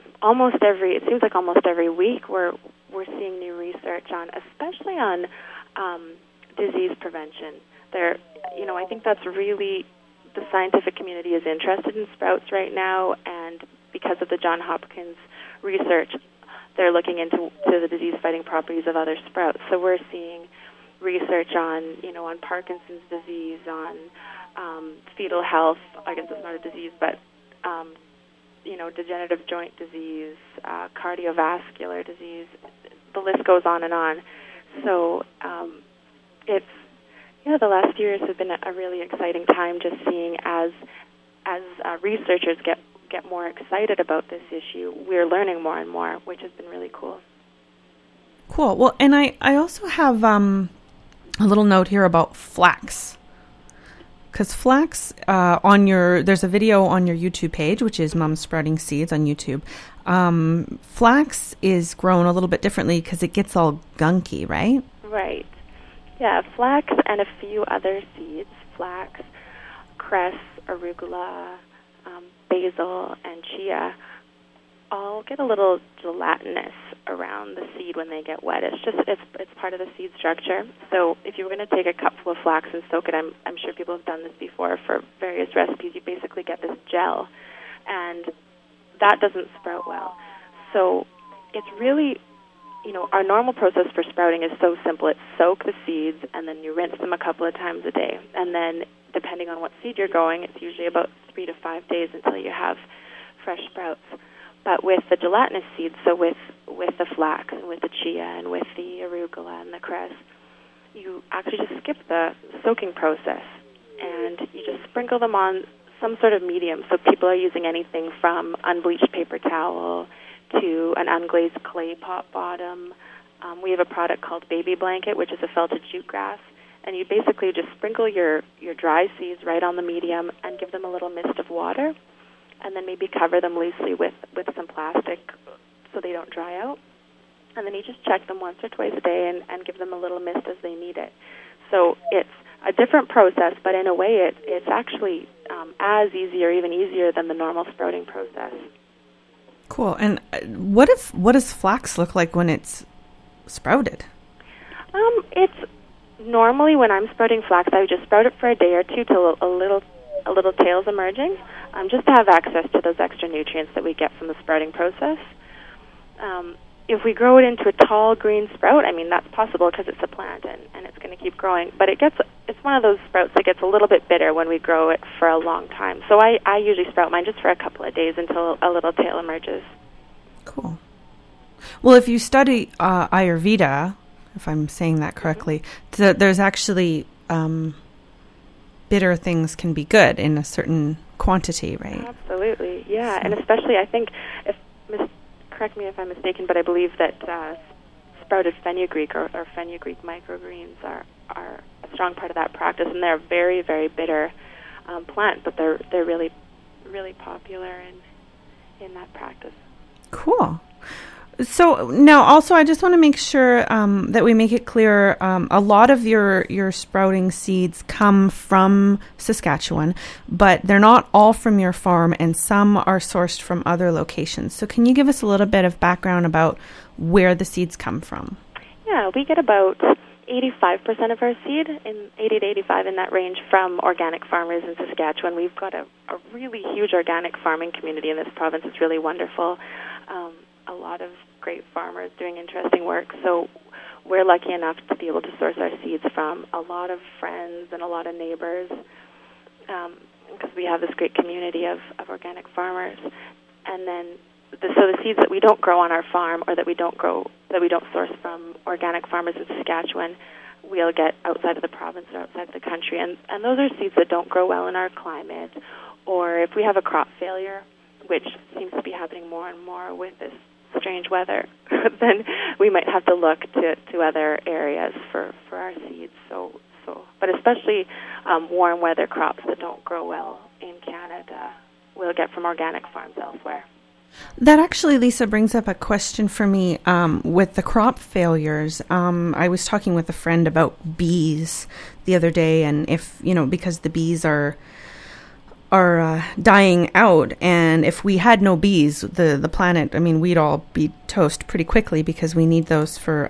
it seems like almost every week we're seeing new research especially on disease prevention. I think that's really, the scientific community is interested in sprouts right now, and because of the Johns Hopkins research, they're looking into the disease-fighting properties of other sprouts. So we're seeing research on Parkinson's disease, on fetal health. I guess it's not a disease, but degenerative joint disease, cardiovascular disease. The list goes on and on. So the last years have been a really exciting time, just seeing as researchers get more excited about this issue, we're learning more and more, which has been really cool. Cool. Well, and I also have a little note here about flax. Because flax, there's a video on your YouTube page, which is Mom Sprouting Seeds on YouTube. Flax is grown a little bit differently because it gets all gunky, right? Right. Yeah, flax and a few other seeds, flax, cress, arugula, basil, and chia, all get a little gelatinous around the seed when they get wet. It's part of the seed structure. So if you were going to take a cupful of flax and soak it, I'm sure people have done this before for various recipes, you basically get this gel, and that doesn't sprout well. So it's really, our normal process for sprouting is so simple. It's soak the seeds, and then you rinse them a couple of times a day. And then, depending on what seed you're growing, it's usually about 3 to 5 days until you have fresh sprouts. But with the gelatinous seeds, so with the flax and with the chia and with the arugula and the cress, you actually just skip the soaking process, and you just sprinkle them on some sort of medium. So people are using anything from unbleached paper towel to an unglazed clay pot bottom. We have a product called Baby Blanket, which is a felted jute grass, and you basically just sprinkle your dry seeds right on the medium and give them a little mist of water, and then maybe cover them loosely with some plastic so they don't dry out. And then you just check them once or twice a day and give them a little mist as they need it. So it's a different process, but in a way it's actually as easy or even easier than the normal sprouting process. Cool. And what does flax look like when it's sprouted? It's normally when I'm sprouting flax, I would just sprout it for a day or two till a little tail's emerging, just to have access to those extra nutrients that we get from the sprouting process. If we grow it into a tall green sprout, I mean, that's possible because it's a plant and it's going to keep growing. But it's one of those sprouts that gets a little bit bitter when we grow it for a long time. So I usually sprout mine just for a couple of days until a little tail emerges. Cool. Well, if you study Ayurveda, if I'm saying that correctly, there's actually bitter things can be good in a certain quantity, right? Absolutely, yeah. So. And especially, I think, correct me if I'm mistaken, but I believe that sprouted fenugreek or fenugreek microgreens are a strong part of that practice, and they're a very, very bitter plant, but they're really, really popular in that practice. Cool. So now also I just want to make sure that we make it clear a lot of your sprouting seeds come from Saskatchewan, but they're not all from your farm, and some are sourced from other locations. So can you give us a little bit of background about where the seeds come from? Yeah, we get about 85% of our seed, 80 to 85 in that range, from organic farmers in Saskatchewan. We've got a really huge organic farming community in this province. It's really wonderful. A lot of great farmers doing interesting work. So we're lucky enough to be able to source our seeds from a lot of friends and a lot of neighbors, because we have this great community of organic farmers. And then so the seeds that we don't grow on our farm, or that we don't source from organic farmers in Saskatchewan, we'll get outside of the province or outside of the country. And those are seeds that don't grow well in our climate, or if we have a crop failure, which seems to be happening more and more with this strange weather, then we might have to look to other areas for our seeds. But especially warm weather crops that don't grow well in Canada, we'll get from organic farms elsewhere. That actually, Lisa, brings up a question for me with the crop failures. I was talking with a friend about bees the other day, and if, because the bees are dying out, and if we had no bees, the planet, we'd all be toast pretty quickly, because we need those for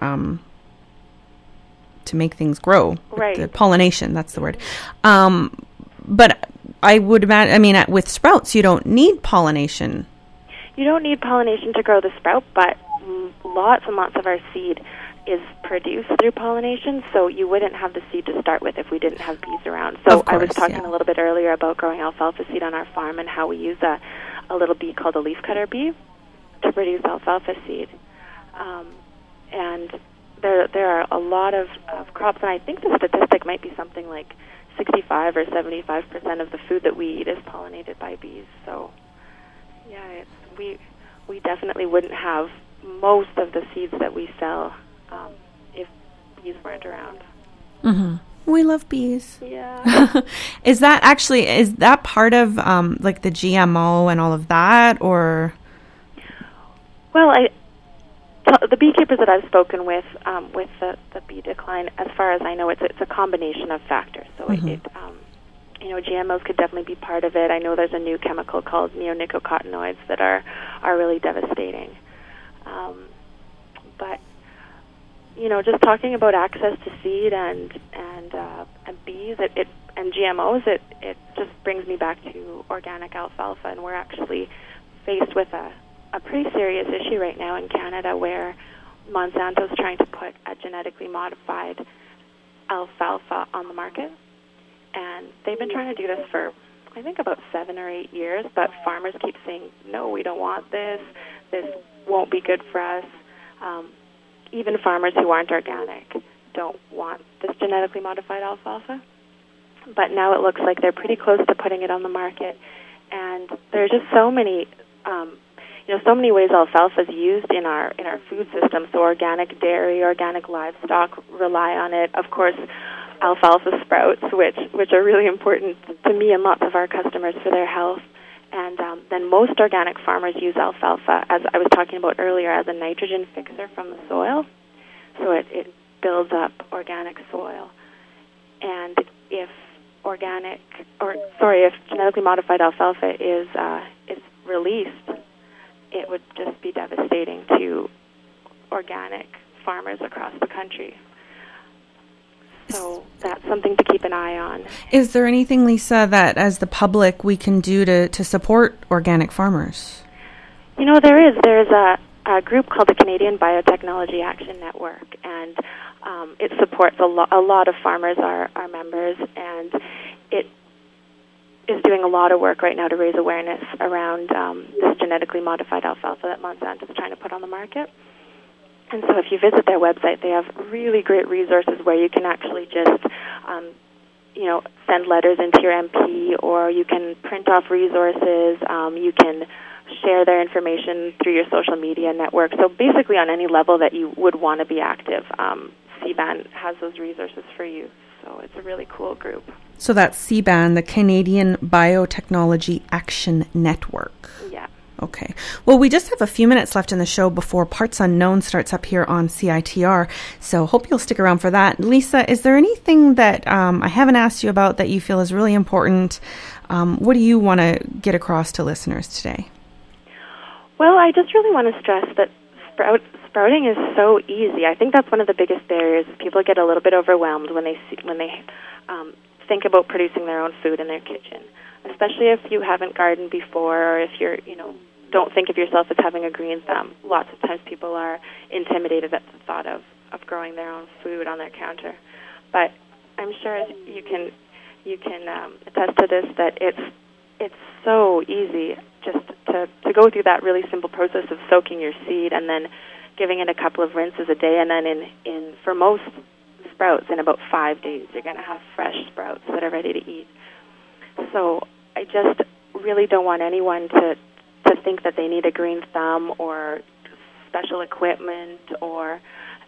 to make things grow. Right. The pollination, that's the word. But I would imagine, with sprouts, you don't need pollination. You don't need pollination to grow the sprout, but lots and lots of our seed is produced through pollination, so you wouldn't have the seed to start with if we didn't have bees around. So I was talking a little bit earlier about growing alfalfa seed on our farm and how we use a little bee called a leafcutter bee to produce alfalfa seed. And there are a lot of crops, and I think the statistic might be something like 65 or 75% of the food that we eat is pollinated by bees. So, yeah, we definitely wouldn't have most of the seeds that we sell if bees weren't around. Mm-hmm. We love bees. Yeah. Is that part of like the GMO and all of that, or? Well, the beekeepers that I've spoken with the bee decline, as far as I know, it's a combination of factors. So GMOs could definitely be part of it. I know there's a new chemical called neonicotinoids that are really devastating. But just talking about access to seed and bees, and GMOs, it just brings me back to organic alfalfa, and we're actually faced with a pretty serious issue right now in Canada, where Monsanto's trying to put a genetically modified alfalfa on the market. And they've been trying to do this for, I think, about 7 or 8 years, but farmers keep saying, no, we don't want this. This won't be good for us. Even farmers who aren't organic don't want this genetically modified alfalfa. But now it looks like they're pretty close to putting it on the market. And there's just so many ways alfalfa is used in our food system. So organic dairy, organic livestock rely on it. Of course, alfalfa sprouts, which are really important to me and lots of our customers for their health. And then most organic farmers use alfalfa, as I was talking about earlier, as a nitrogen fixer from the soil. So it builds up organic soil. And if if genetically modified alfalfa is released, it would just be devastating to organic farmers across the country. So that's something to keep an eye on. Is there anything, Lisa, that as the public we can do to support organic farmers? You know, there's a group called the Canadian Biotechnology Action Network, and it supports a lot of farmers are members, and it is doing a lot of work right now to raise awareness around this genetically modified alfalfa that Monsanto is trying to put on the market. And so if you visit their website, they have really great resources where you can actually just, send letters into your MP, or you can print off resources. You can share their information through your social media network. So basically on any level that you would want to be active, CBAN has those resources for you. So it's a really cool group. So that's CBAN, the Canadian Biotechnology Action Network. Yeah. Okay. Well, we just have a few minutes left in the show before Parts Unknown starts up here on CITR, so hope you'll stick around for that. Lisa, is there anything that I haven't asked you about that you feel is really important? What do you want to get across to listeners today? Well, I just really want to stress that sprouting is so easy. I think that's one of the biggest barriers. People get a little bit overwhelmed when they think about producing their own food in their kitchen, especially if you haven't gardened before, or if you're, don't think of yourself as having a green thumb. Lots of times people are intimidated at the thought of growing their own food on their counter. But I'm sure you can attest to this, that it's so easy just to go through that really simple process of soaking your seed and then giving it a couple of rinses a day, and then for most sprouts, in about 5 days, you're going to have fresh sprouts that are ready to eat. So I just really don't want anyone to think that they need a green thumb or special equipment or,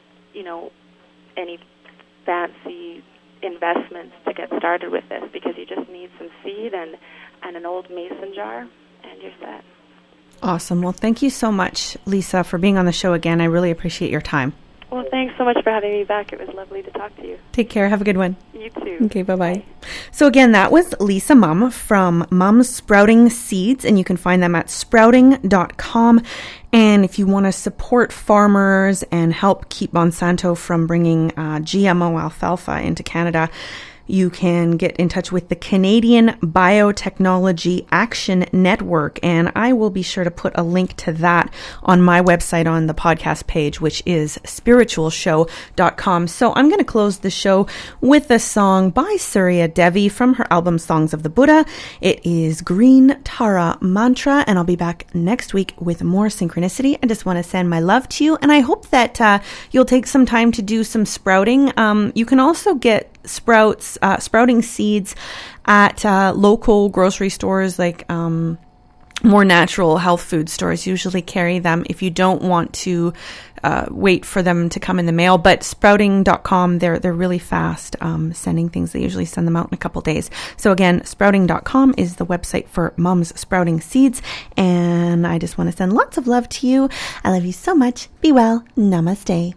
any fancy investments to get started with this, because you just need some seed and an old mason jar, and you're set. Awesome. Well, thank you so much, Lisa, for being on the show again. I really appreciate your time. Well, thanks so much for having me back. It was lovely to talk to you. Take care. Have a good one. You too. Okay, bye-bye. So again, that was Lisa Mumm from Mumm Sprouting Seeds, and you can find them at sprouting.com. And if you want to support farmers and help keep Monsanto from bringing GMO alfalfa into Canada, you can get in touch with the Canadian Biotechnology Action Network, and I will be sure to put a link to that on my website on the podcast page, which is spiritualshow.com. So I'm going to close the show with a song by Surya Devi from her album Songs of the Buddha. It is Green Tara Mantra, and I'll be back next week with more synchronicity. I just want to send my love to you, and I hope that you'll take some time to do some sprouting. You can also get sprouting seeds at local grocery stores, like more natural health food stores usually carry them if you don't want to wait for them to come in the mail. But sprouting.com, they're really fast sending things. They usually send them out in a couple days. So again, sprouting.com is the website for Mumm's Sprouting Seeds. And I just want to send lots of love to you. I love you so much. Be well. Namaste.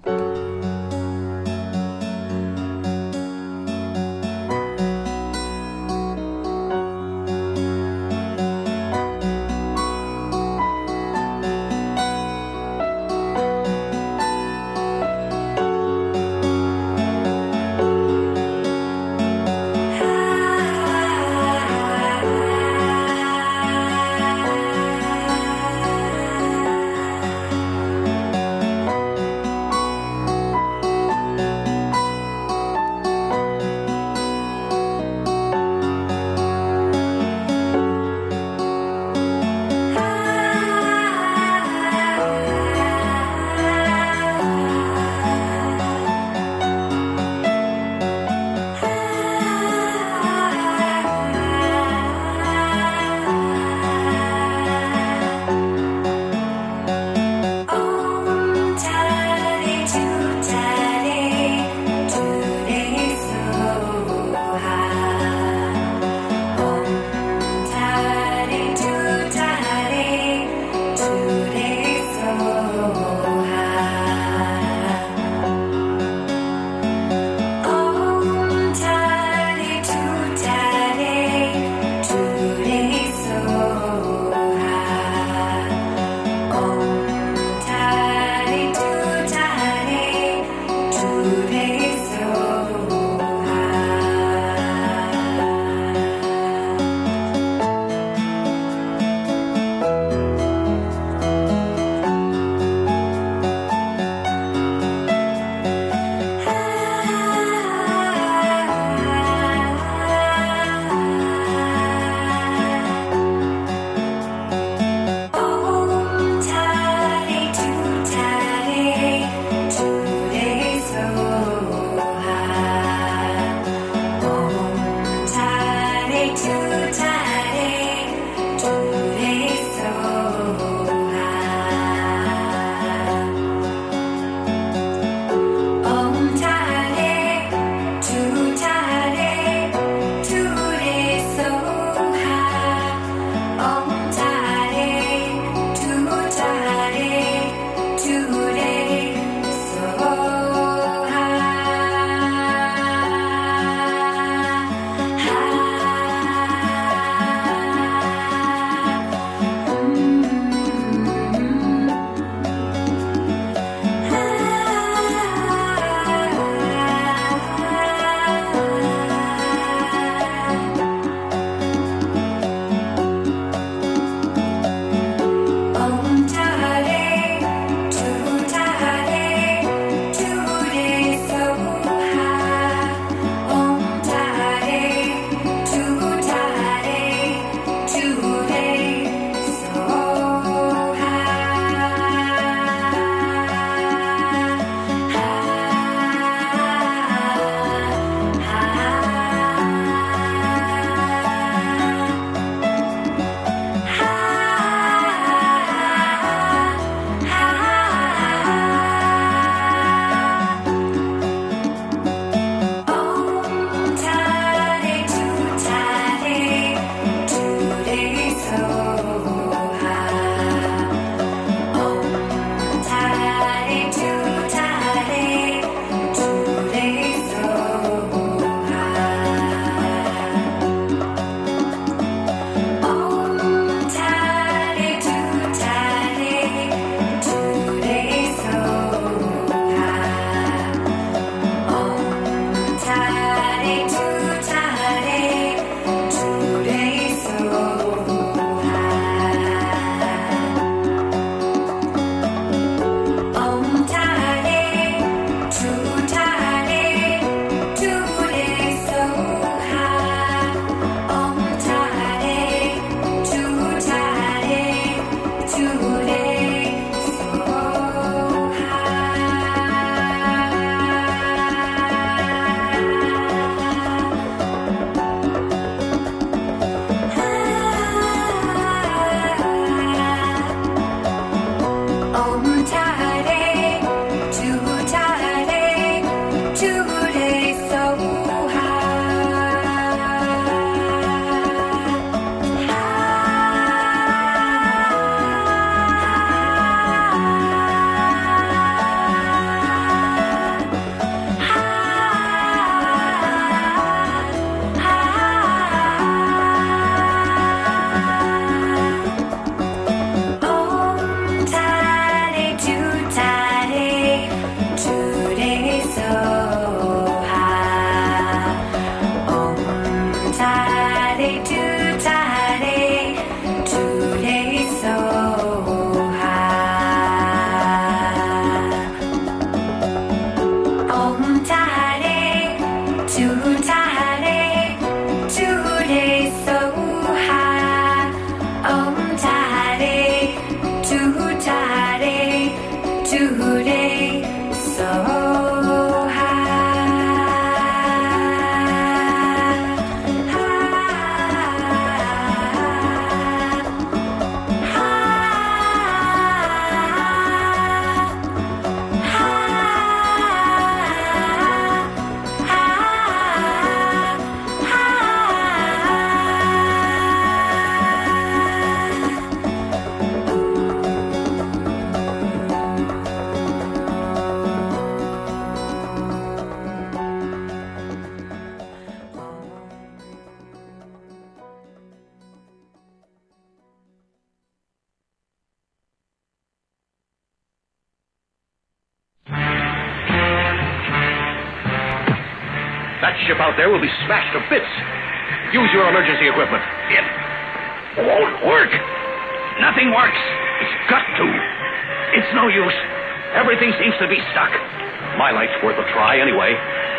That ship out there will be smashed to bits. Use your emergency equipment. It won't work. Nothing works. It's got to. It's no use. Everything seems to be stuck. My light's worth a try anyway.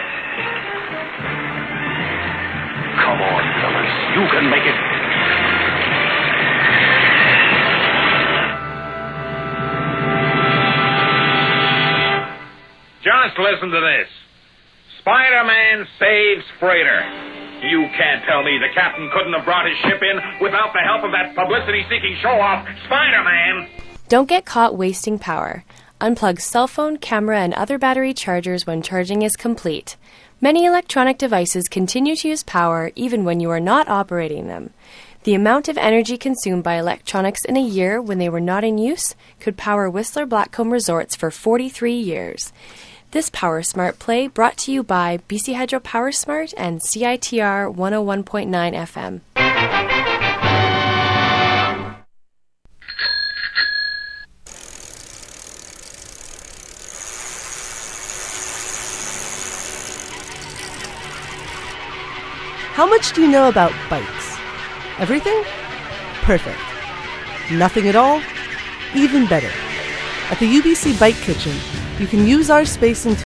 Come on, fellas. You can make it. Just listen to this. Spider-Man saves freighter. You can't tell me the captain couldn't have brought his ship in without the help of that publicity-seeking show-off, Spider-Man. Don't get caught wasting power. Unplug cell phone, camera, and other battery chargers when charging is complete. Many electronic devices continue to use power even when you are not operating them. The amount of energy consumed by electronics in a year when they were not in use could power Whistler Blackcomb Resorts for 43 years. This Power Smart play brought to you by BC Hydro Power Smart and CITR 101.9 FM. How much do you know about bikes? Everything? Perfect. Nothing at all? Even better. At the UBC Bike Kitchen, you can use our space and